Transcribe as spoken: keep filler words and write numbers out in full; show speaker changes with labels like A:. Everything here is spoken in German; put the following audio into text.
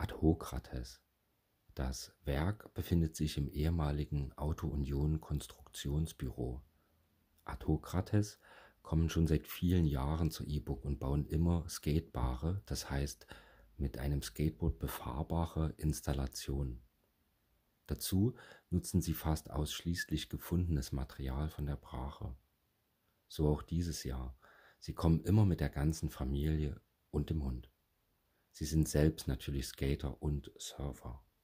A: Adhokrates. Das Werk befindet sich im ehemaligen Auto-Union Konstruktionsbüro. Adhokrates kommen schon seit vielen Jahren zur E-Book und bauen immer skatebare, das heißt mit einem Skateboard befahrbare Installationen. Dazu nutzen sie fast ausschließlich gefundenes Material von der Brache. So auch dieses Jahr. Sie kommen immer mit der ganzen Familie und dem Hund. Sie sind selbst natürlich Skater und Surfer.